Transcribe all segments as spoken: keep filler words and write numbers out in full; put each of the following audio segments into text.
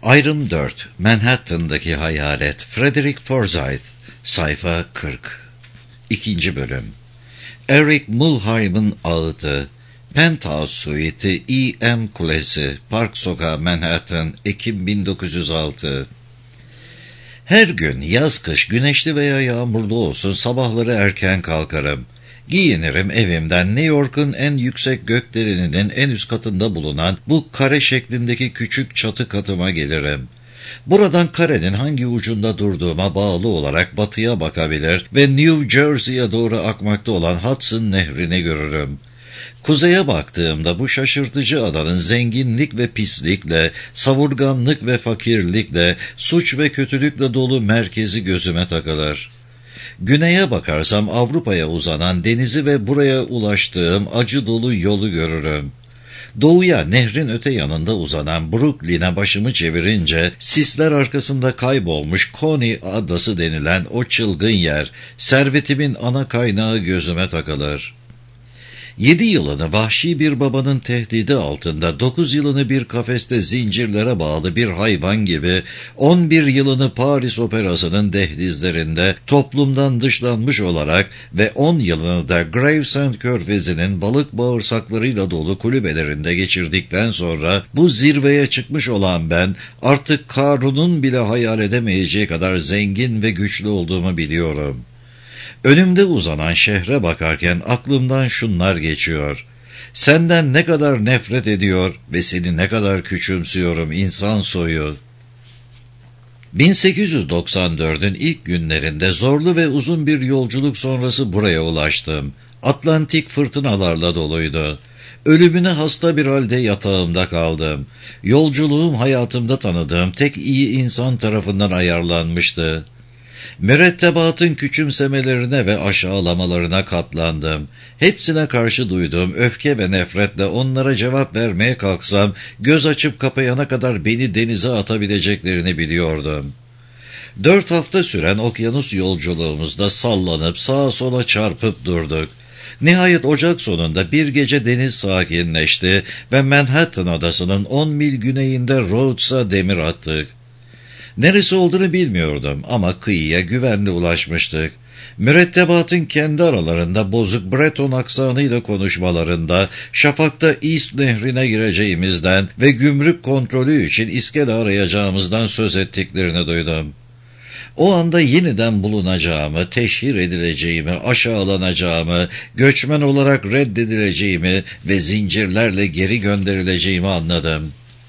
Ayrım dört. Manhattan'daki Hayalet. Frederick Forsyth. Sayfa kırk. İkinci bölüm. Eric Mulheim'in Ağıtı. Penthouse Suite'i E M Kulesi. Park Sokağı, Manhattan. Ekim bin dokuz yüz altı. Her gün yaz kış güneşli veya yağmurlu olsun sabahları erken kalkarım. Giyinirim, evimden New York'un en yüksek gökdeleninin en üst katında bulunan bu kare şeklindeki küçük çatı katıma gelirim. Buradan karenin hangi ucunda durduğuma bağlı olarak batıya bakabilir ve New Jersey'ye doğru akmakta olan Hudson Nehri'ni görürüm. Kuzeye baktığımda bu şaşırtıcı adanın zenginlik ve pislikle, savurganlık ve fakirlikle, suç ve kötülükle dolu merkezi gözüme takılır. Güneye bakarsam Avrupa'ya uzanan denizi ve buraya ulaştığım acı dolu yolu görürüm. Doğuya nehrin öte yanında uzanan Brooklyn'e başımı çevirince sisler arkasında kaybolmuş Coney Adası denilen o çılgın yer, servetimin ana kaynağı gözüme takılır. Yedi yılını vahşi bir babanın tehdidi altında, dokuz yılını bir kafeste zincirlere bağlı bir hayvan gibi, on bir yılını Paris Operası'nın dehlizlerinde toplumdan dışlanmış olarak ve on yılını da Gravesend Körfezi'nin balık bağırsaklarıyla dolu kulübelerinde geçirdikten sonra bu zirveye çıkmış olan ben artık Karun'un bile hayal edemeyeceği kadar zengin ve güçlü olduğumu biliyorum. Önümde uzanan şehre bakarken aklımdan şunlar geçiyor. Senden ne kadar nefret ediyor ve seni ne kadar küçümsüyorum insan soyu. bin sekiz yüz doksan dördün ilk günlerinde zorlu ve uzun bir yolculuk sonrası buraya ulaştım. Atlantik fırtınalarla doluydu. Ölümüne hasta bir halde yatağımda kaldım. Yolculuğum hayatımda tanıdığım tek iyi insan tarafından ayarlanmıştı. Mürettebatın küçümsemelerine ve aşağılamalarına katlandım. Hepsine karşı duyduğum öfke ve nefretle onlara cevap vermeye kalksam, göz açıp kapayana kadar beni denize atabileceklerini biliyordum. Dört hafta süren okyanus yolculuğumuzda sallanıp sağa sola çarpıp durduk. Nihayet Ocak sonunda bir gece deniz sakinleşti ve Manhattan adasının on mil güneyinde Rhodes'a demir attık. Neresi olduğunu bilmiyordum ama kıyıya güvenli ulaşmıştık. Mürettebatın kendi aralarında bozuk Breton aksanıyla konuşmalarında, şafakta East Nehri'ne gireceğimizden ve gümrük kontrolü için iskele arayacağımızdan söz ettiklerini duydum. O anda yeniden bulunacağımı, teşhir edileceğimi, aşağılanacağımı, göçmen olarak reddedileceğimi ve zincirlerle geri gönderileceğimi anladım.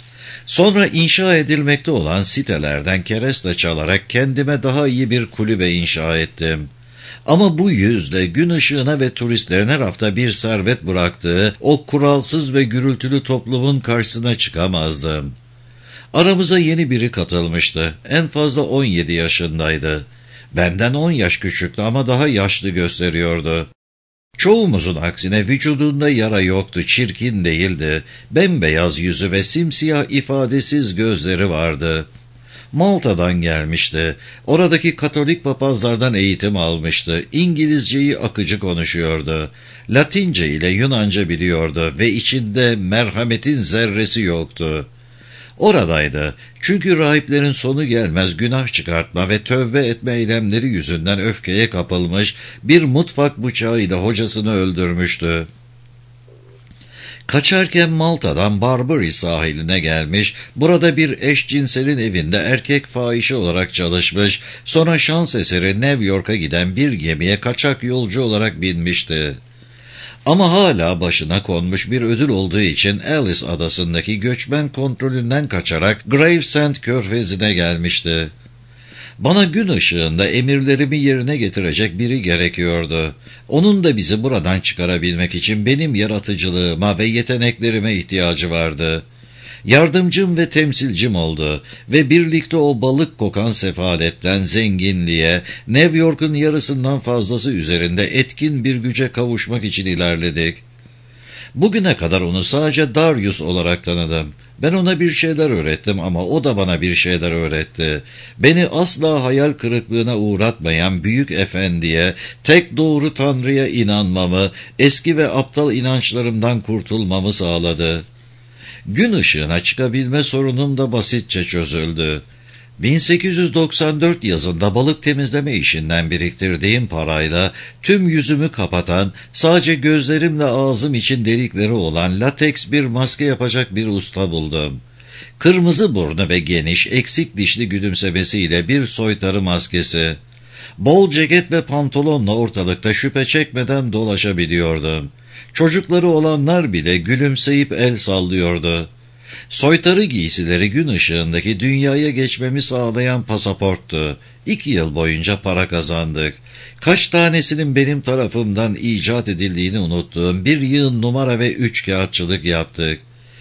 Sonra inşa edilmekte olan sitelerden kereste çalarak kendime daha iyi bir kulübe inşa ettim. Ama bu yüzle gün ışığına ve turistlerin her hafta bir servet bıraktığı o kuralsız ve gürültülü toplumun karşısına çıkamazdım. Aramıza yeni biri katılmıştı. En fazla on yedi yaşındaydı. Benden on yaş küçüktü ama daha yaşlı gösteriyordu. Çoğumuzun aksine vücudunda yara yoktu, çirkin değildi. Bembeyaz yüzü ve simsiyah ifadesiz gözleri vardı. Malta'dan gelmişti. Oradaki Katolik papazlardan eğitim almıştı. İngilizceyi akıcı konuşuyordu. Latince ile Yunanca biliyordu ve içinde merhametin zerresi yoktu. Oradaydı. Çünkü rahiplerin sonu gelmez günah çıkartma ve tövbe etme eylemleri yüzünden öfkeye kapılmış, bir mutfak bıçağıyla hocasını öldürmüştü. Kaçarken Malta'dan Barbary sahiline gelmiş, burada bir eşcinselin evinde erkek fahişe olarak çalışmış, sonra şans eseri New York'a giden bir gemiye kaçak yolcu olarak binmişti. Ama hala başına konmuş bir ödül olduğu için Ellis adasındaki göçmen kontrolünden kaçarak Gravesend Körfezi'ne gelmişti. Bana gün ışığında emirlerimi yerine getirecek biri gerekiyordu. Onun da bizi buradan çıkarabilmek için benim yaratıcılığıma ve yeteneklerime ihtiyacı vardı. Yardımcım ve temsilcim oldu ve birlikte o balık kokan sefaletten zenginliğe, New York'un yarısından fazlası üzerinde etkin bir güce kavuşmak için ilerledik. Bugüne kadar onu sadece Darius olarak tanıdım. Ben ona bir şeyler öğrettim ama o da bana bir şeyler öğretti. Beni asla hayal kırıklığına uğratmayan büyük efendiye, tek doğru Tanrı'ya inanmamı, eski ve aptal inançlarımdan kurtulmamı sağladı. Gün ışığına çıkabilme sorunum da basitçe çözüldü. bin sekiz yüz doksan dört yazında balık temizleme işinden biriktirdiğim parayla tüm yüzümü kapatan, sadece gözlerimle ağzım için delikleri olan lateks bir maske yapacak bir usta buldum. Kırmızı burnu ve geniş, eksik dişli gülümsemesiyle bir soytarı maskesi. Bol ceket ve pantolonla ortalıkta şüphe çekmeden dolaşabiliyordum. Çocukları olanlar bile gülümseyip el sallıyordu. Soytarı giysileri gün ışığındaki dünyaya geçmemi sağlayan pasaporttu. İki yıl boyunca para kazandık. Kaç tanesinin benim tarafımdan icat edildiğini unuttuğum bir yığın numara ve üçkağıtçılık yaptık.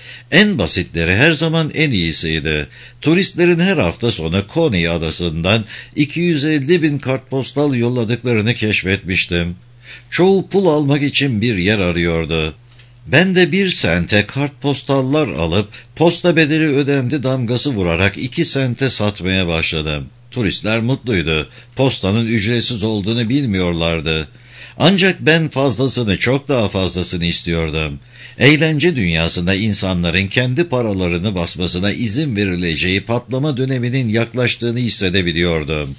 En basitleri her zaman en iyisiydi. Turistlerin her hafta sonu Coney adasından iki yüz elli bin kartpostal yolladıklarını keşfetmiştim. Çoğu pul almak için bir yer arıyordu. Ben de bir sente kartpostallar alıp posta bedeli ödendi damgası vurarak iki sente satmaya başladım. Turistler mutluydu. Postanın ücretsiz olduğunu bilmiyorlardı. Ancak ben fazlasını, çok daha fazlasını istiyordum. Eğlence dünyasında insanların kendi paralarını basmasına izin verileceği patlama döneminin yaklaştığını hissedebiliyordum.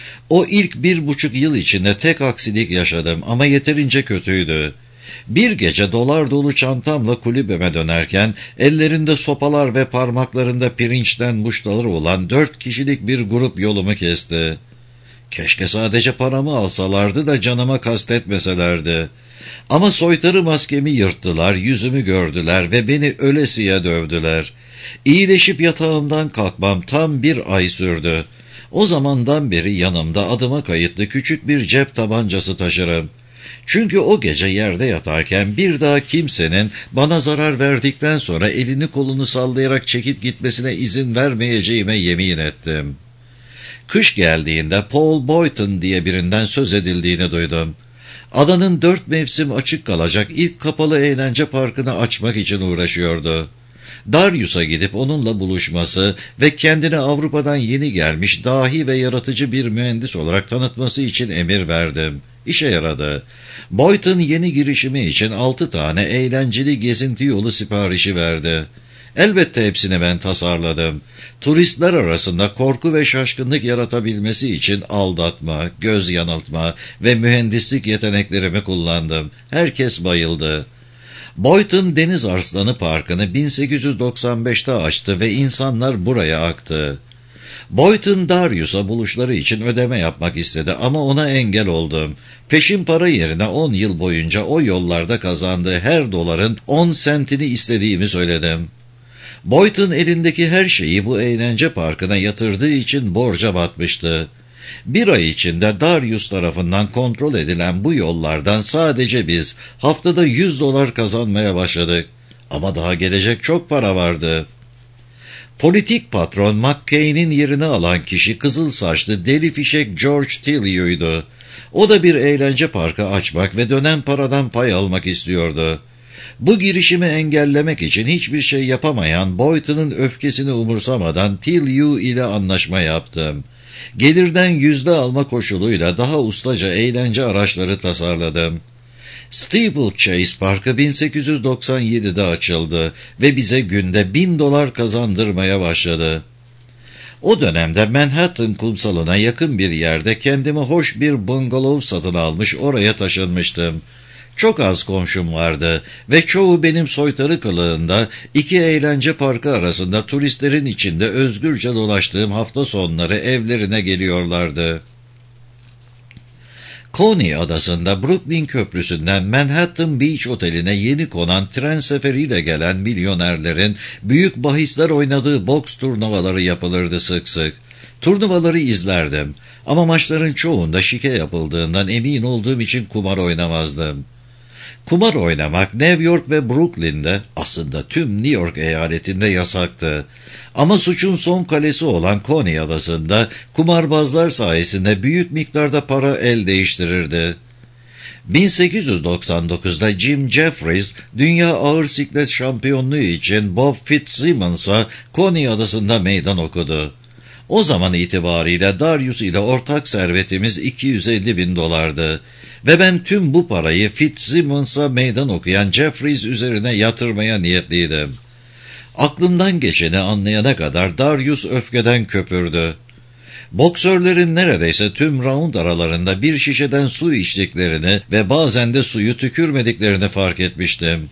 O ilk bir buçuk yıl içinde tek aksilik yaşadım ama yeterince kötüydü. Bir gece dolar dolu çantamla kulübeme dönerken ellerinde sopalar ve parmaklarında pirinçten muştaları olan dört kişilik bir grup yolumu kesti. Keşke sadece paramı alsalardı da canıma kastetmeselerdi. Ama soytarı maskemi yırttılar, yüzümü gördüler ve beni ölesiye dövdüler. İyileşip yatağımdan kalkmam tam bir ay sürdü. O zamandan beri yanımda adıma kayıtlı küçük bir cep tabancası taşırım. Çünkü o gece yerde yatarken bir daha kimsenin bana zarar verdikten sonra elini kolunu sallayarak çekip gitmesine izin vermeyeceğime yemin ettim. Kış geldiğinde Paul Boyton diye birinden söz edildiğini duydum. Adanın dört mevsim açık kalacak ilk kapalı eğlence parkını açmak için uğraşıyordu. Darius'a gidip onunla buluşması ve kendini Avrupa'dan yeni gelmiş dahi ve yaratıcı bir mühendis olarak tanıtması için emir verdim. İşe yaradı. Boyton yeni girişimi için altı tane eğlenceli gezinti yolu siparişi verdi. Elbette hepsini ben tasarladım. Turistler arasında korku ve şaşkınlık yaratabilmesi için aldatma, göz yanıltma ve mühendislik yeteneklerimi kullandım. Herkes bayıldı. Boyton Deniz Arslanı Parkı'nı bin sekiz yüz doksan beşte açtı ve insanlar buraya aktı. Boyton Darius'a buluşları için ödeme yapmak istedi ama ona engel oldum. Peşin para yerine on yıl boyunca o yollarda kazandığı her doların on sentini istediğimi söyledim. Boyton elindeki her şeyi bu eğlence parkına yatırdığı için borca batmıştı. Bir ay içinde Darius tarafından kontrol edilen bu yollardan sadece biz haftada yüz dolar kazanmaya başladık. Ama daha gelecek çok para vardı. Politik patron McCain'in yerini alan kişi kızıl saçlı deli fişek George Tilley'ydi. O da bir eğlence parkı açmak ve dönen paradan pay almak istiyordu. Bu girişimi engellemek için hiçbir şey yapamayan Boyton'un öfkesini umursamadan Tillew ile anlaşma yaptım. Gelirden yüzde alma koşuluyla daha ustaca eğlence araçları tasarladım. Steeplechase Parkı bin sekiz yüz doksan yedide açıldı ve bize günde bin dolar kazandırmaya başladı. O dönemde Manhattan kumsalına yakın bir yerde kendime hoş bir bungalov satın almış oraya taşınmıştım. Çok az komşum vardı ve çoğu benim soytarı kılığında iki eğlence parkı arasında turistlerin içinde özgürce dolaştığım hafta sonları evlerine geliyorlardı. Coney adasında Brooklyn Köprüsü'nden Manhattan Beach Oteli'ne yeni konan tren seferiyle gelen milyonerlerin büyük bahisler oynadığı boks turnuvaları yapılırdı sık sık. Turnuvaları izlerdim ama maçların çoğunda şike yapıldığından emin olduğum için kumar oynamazdım. Kumar oynamak New York ve Brooklyn'de, aslında tüm New York eyaletinde yasaktı. Ama suçun son kalesi olan Coney adasında kumarbazlar sayesinde büyük miktarda para el değiştirirdi. bin sekiz yüz doksan dokuzda Jim Jeffries, dünya ağır siklet şampiyonluğu için Bob Fitzsimmons'a Coney adasında meydan okudu. O zaman itibariyle Darius ile ortak servetimiz iki yüz elli bin dolardı. Ve ben tüm bu parayı Fitzsimmons'a meydan okuyan Jeffries üzerine yatırmaya niyetliydim. Aklımdan geçeni anlayana kadar Darius öfkeden köpürdü. Boksörlerin neredeyse tüm round aralarında bir şişeden su içtiklerini ve bazen de suyu tükürmediklerini fark etmiştim.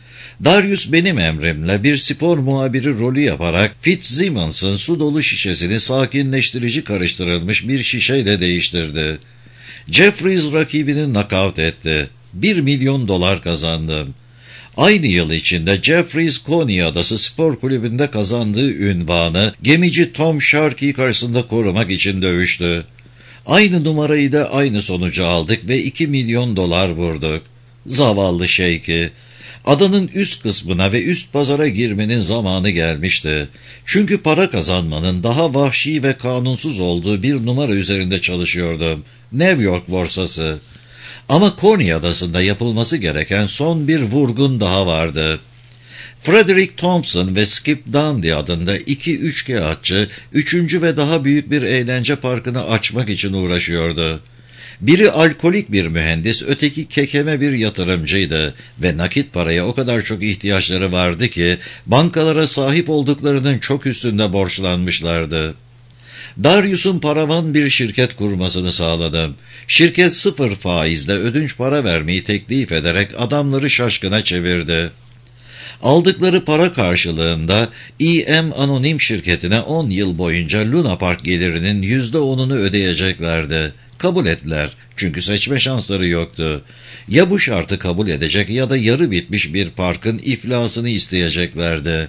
Darius benim emrimle bir spor muhabiri rolü yaparak Fitzsimmons'ın su dolu şişesini sakinleştirici karıştırılmış bir şişeyle değiştirdi. Jeffries rakibini nakavt etti. Bir milyon dolar kazandım. Aynı yıl içinde Jeffries Coney Adası Spor Kulübü'nde kazandığı ünvanı gemici Tom Sharkey karşısında korumak için dövüştü. Aynı numarayı da aynı sonucu aldık ve iki milyon dolar vurduk. Zavallı Şeyki. Adanın üst kısmına ve üst pazara girmenin zamanı gelmişti. Çünkü para kazanmanın daha vahşi ve kanunsuz olduğu bir numara üzerinde çalışıyordum. New York borsası. Ama Coney Adası'nda yapılması gereken son bir vurgun daha vardı. Frederick Thompson ve Skip Dundee adında iki üçkağıtçı, üçüncü ve daha büyük bir eğlence parkını açmak için uğraşıyordu. Biri alkolik bir mühendis, öteki kekeme bir yatırımcıydı ve nakit paraya o kadar çok ihtiyaçları vardı ki bankalara sahip olduklarının çok üstünde borçlanmışlardı. Darius'un paravan bir şirket kurmasını sağladım. Şirket sıfır faizle ödünç para vermeyi teklif ederek adamları şaşkına çevirdi. Aldıkları para karşılığında E M Anonim şirketine on yıl boyunca Luna Park gelirinin yüzde onunu ödeyeceklerdi. Kabul ettiler çünkü seçme şansları yoktu. Ya bu şartı kabul edecek ya da yarı bitmiş bir parkın iflasını isteyeceklerdi.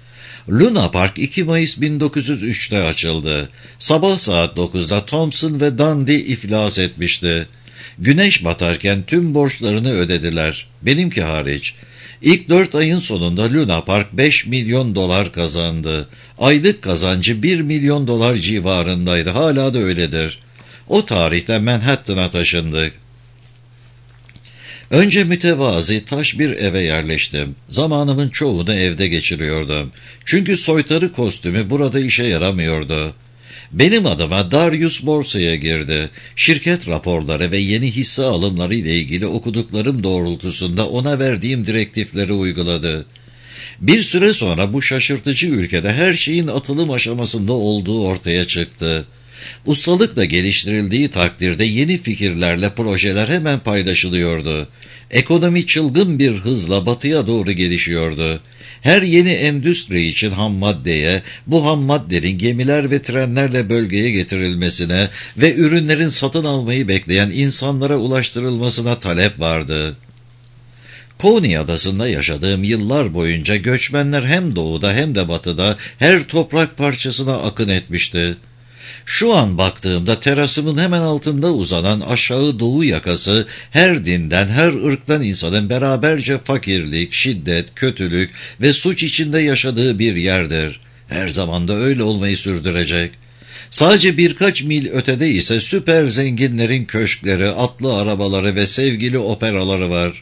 Luna Park iki Mayıs bin dokuz yüz üçte açıldı. Sabah saat dokuzda Thompson ve Dundee iflas etmişti. Güneş batarken tüm borçlarını ödediler. Benimki hariç. İlk dört ayın sonunda Luna Park beş milyon dolar kazandı. Aylık kazancı bir milyon dolar civarındaydı. Hala da öyledir. O tarihte Manhattan'a taşındık. Önce mütevazi taş bir eve yerleştim. Zamanımın çoğunu evde geçiriyordum. Çünkü soytarı kostümü burada işe yaramıyordu. Benim adıma Darius borsaya girdi. Şirket raporları ve yeni hisse alımları ile ilgili okuduklarım doğrultusunda ona verdiğim direktifleri uyguladı. Bir süre sonra bu şaşırtıcı ülkede her şeyin atılım aşamasında olduğu ortaya çıktı. Ustalıkla geliştirildiği takdirde yeni fikirlerle projeler hemen paylaşılıyordu. Ekonomi çılgın bir hızla batıya doğru gelişiyordu. Her yeni endüstri için ham maddeye, bu ham maddenin gemiler ve trenlerle bölgeye getirilmesine ve ürünlerin satın almayı bekleyen insanlara ulaştırılmasına talep vardı. Coney Adası'nda yaşadığım yıllar boyunca göçmenler hem doğuda hem de batıda her toprak parçasına akın etmişti. Şu an baktığımda terasımın hemen altında uzanan aşağı doğu yakası her dinden, her ırktan insanın beraberce fakirlik, şiddet, kötülük ve suç içinde yaşadığı bir yerdir. Her zaman da öyle olmayı sürdürecek. Sadece birkaç mil ötede ise süper zenginlerin köşkleri, atlı arabaları ve sevgili operaları var.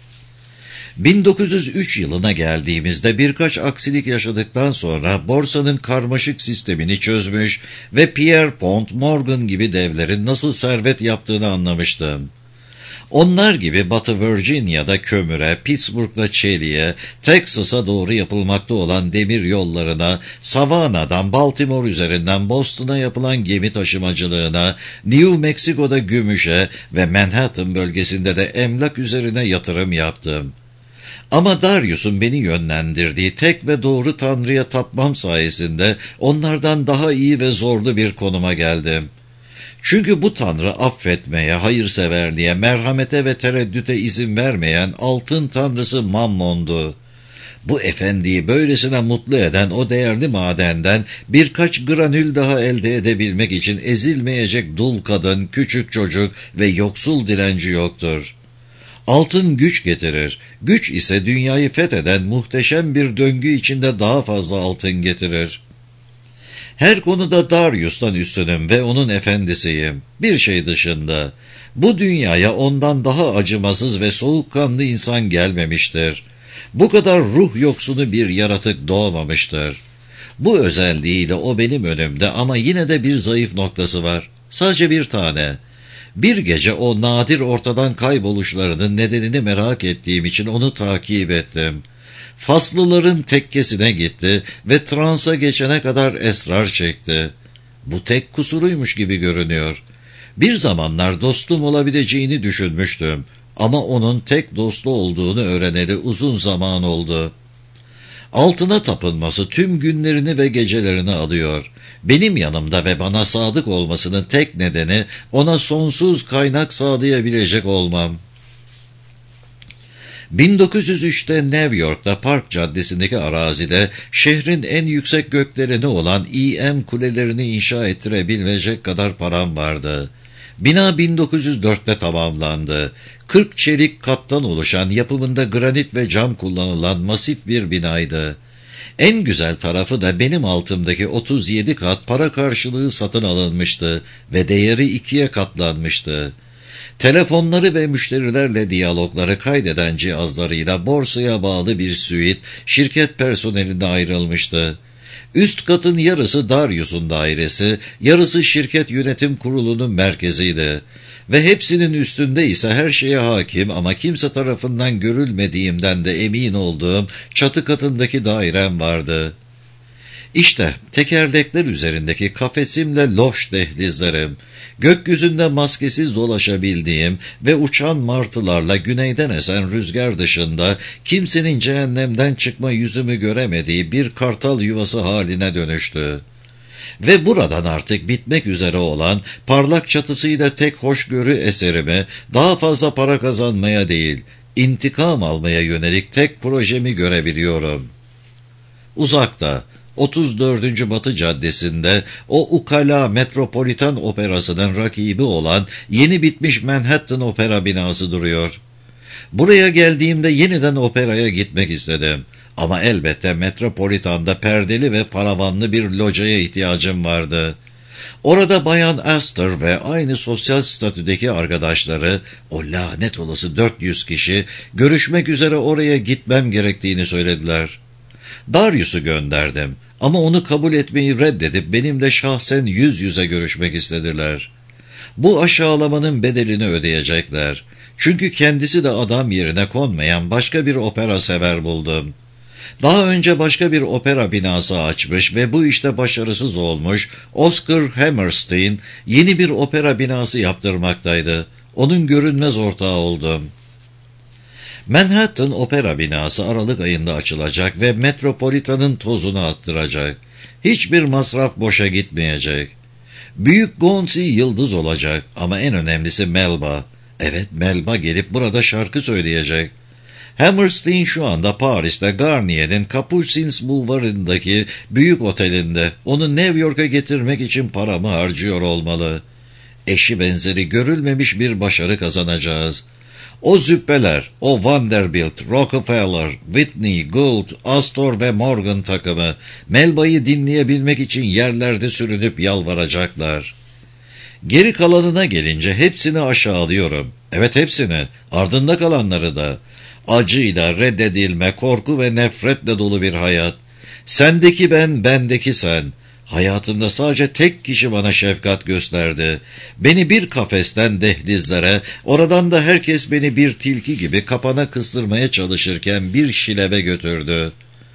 bin dokuz yüz üç yılına geldiğimizde birkaç aksilik yaşadıktan sonra borsanın karmaşık sistemini çözmüş ve Pierpont, Morgan gibi devlerin nasıl servet yaptığını anlamıştım. Onlar gibi Batı Virginia'da kömüre, Pittsburgh'da çeliğe, Texas'a doğru yapılmakta olan demir yollarına, Savannah'dan Baltimore üzerinden Boston'a yapılan gemi taşımacılığına, New Mexico'da gümüşe ve Manhattan bölgesinde de emlak üzerine yatırım yaptım. Ama Darius'un beni yönlendirdiği tek ve doğru Tanrı'ya tapmam sayesinde onlardan daha iyi ve zorlu bir konuma geldim. Çünkü bu Tanrı affetmeye, hayırseverliğe, merhamete ve tereddüte izin vermeyen altın tanrısı Mammon'du. Bu efendiyi böylesine mutlu eden o değerli madenden birkaç granül daha elde edebilmek için ezilmeyecek dul kadın, küçük çocuk ve yoksul dilenci yoktur. Altın güç getirir. Güç ise dünyayı fetheden muhteşem bir döngü içinde daha fazla altın getirir. Her konuda Darius'tan üstünüm ve onun efendisiyim. Bir şey dışında. Bu dünyaya ondan daha acımasız ve soğukkanlı insan gelmemiştir. Bu kadar ruh yoksunu bir yaratık doğmamıştır. Bu özelliğiyle o benim önümde ama yine de bir zayıf noktası var. Sadece bir tane. Bir gece o nadir ortadan kayboluşlarının nedenini merak ettiğim için onu takip ettim. Faslıların tekkesine gitti ve transa geçene kadar esrar çekti. Bu tek kusuruymuş gibi görünüyor. Bir zamanlar dostum olabileceğini düşünmüştüm ama onun tek dostu olduğunu öğreneli uzun zaman oldu. Altına tapınması tüm günlerini ve gecelerini alıyor. Benim yanımda ve bana sadık olmasının tek nedeni ona sonsuz kaynak sağlayabilecek olmam. bin dokuz yüz üçte New York'ta Park Caddesi'ndeki arazide şehrin en yüksek göklerine olan E M kulelerini inşa ettirebilecek kadar param vardı. Bina bin dokuz yüz dörtte tamamlandı. kırk çelik kattan oluşan, yapımında granit ve cam kullanılan masif bir binaydı. En güzel tarafı da benim altımdaki otuz yedi kat para karşılığı satın alınmıştı ve değeri ikiye katlanmıştı. Telefonları ve müşterilerle diyalogları kaydeden cihazlarıyla borsaya bağlı bir suite şirket personeline ayrılmıştı. Üst katın yarısı Darius'un dairesi, yarısı şirket yönetim kurulunun merkeziydi. Ve hepsinin üstünde ise her şeye hakim ama kimse tarafından görülmediğimden de emin olduğum çatı katındaki dairem vardı. İşte tekerlekler üzerindeki kafesimle loş dehlizlerim, gökyüzünde maskesiz dolaşabildiğim ve uçan martılarla güneyden esen rüzgar dışında kimsenin cehennemden çıkma yüzümü göremediği bir kartal yuvası haline dönüştü. Ve buradan artık bitmek üzere olan parlak çatısıyla tek hoşgörü eserimi daha fazla para kazanmaya değil, intikam almaya yönelik tek projemi görebiliyorum. Uzakta, otuz dördüncü Batı Caddesi'nde o ukala Metropolitan Operası'nın rakibi olan yeni bitmiş Manhattan Opera binası duruyor. Buraya geldiğimde yeniden operaya gitmek istedim. Ama elbette Metropolitan'da perdeli ve paravanlı bir locaya ihtiyacım vardı. Orada Bayan Astor ve aynı sosyal statüdeki arkadaşları, o lanet olası dört yüz kişi, görüşmek üzere oraya gitmem gerektiğini söylediler. Darius'u gönderdim ama onu kabul etmeyi reddedip benimle şahsen yüz yüze görüşmek istediler. Bu aşağılamanın bedelini ödeyecekler. Çünkü kendisi de adam yerine konmayan başka bir opera sever buldum. Daha önce başka bir opera binası açmış ve bu işte başarısız olmuş Oscar Hammerstein yeni bir opera binası yaptırmaktaydı. Onun görünmez ortağı oldum. Manhattan Opera binası Aralık ayında açılacak ve Metropolitan'ın tozunu attıracak. Hiçbir masraf boşa gitmeyecek. Büyük Gonzi yıldız olacak ama en önemlisi Melba. Evet, Melba gelip burada şarkı söyleyecek. Hammerstein şu anda Paris'te Garnier'in Capucines Bulvarı'ndaki büyük otelinde. Onu New York'a getirmek için paramı harcıyor olmalı. Eşi benzeri görülmemiş bir başarı kazanacağız. O züppeler, o Vanderbilt, Rockefeller, Whitney, Gould, Astor ve Morgan takımı Melba'yı dinleyebilmek için yerlerde sürünüp yalvaracaklar. Geri kalanına gelince hepsini aşağılıyorum. Evet, hepsini, ardında kalanları da. Acıyla, reddedilme, korku ve nefretle dolu bir hayat. Sendeki ben, bendeki sen. Hayatımda sadece tek kişi bana şefkat gösterdi. Beni bir kafesten dehlizlere, oradan da herkes beni bir tilki gibi kapana kıstırmaya çalışırken bir şilebe götürdü.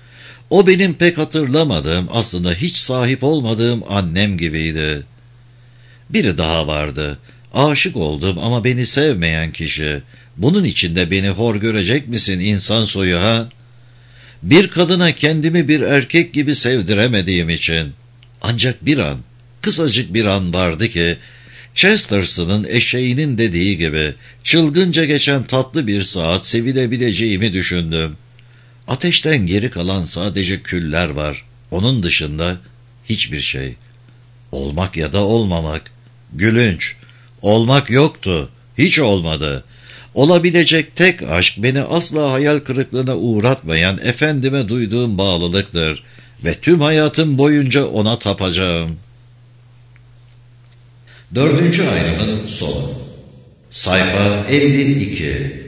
O benim pek hatırlamadığım, aslında hiç sahip olmadığım annem gibiydi. Biri daha vardı. Aşık oldum ama beni sevmeyen kişi. Bunun içinde beni hor görecek misin insan soyu ha? Bir kadına kendimi bir erkek gibi sevdiremediğim için. Ancak bir an, kısacık bir an vardı ki, Chesterton'ın eşeğinin dediği gibi, çılgınca geçen tatlı bir saat sevilebileceğimi düşündüm. Ateşten geri kalan sadece küller var. Onun dışında hiçbir şey. Olmak ya da olmamak. Gülünç. Olmak yoktu. Hiç olmadı. Olabilecek tek aşk beni asla hayal kırıklığına uğratmayan efendime duyduğum bağlılıktır. Ve tüm hayatım boyunca ona tapacağım. Dördüncü ayrımın sonu. Sayfa elli iki.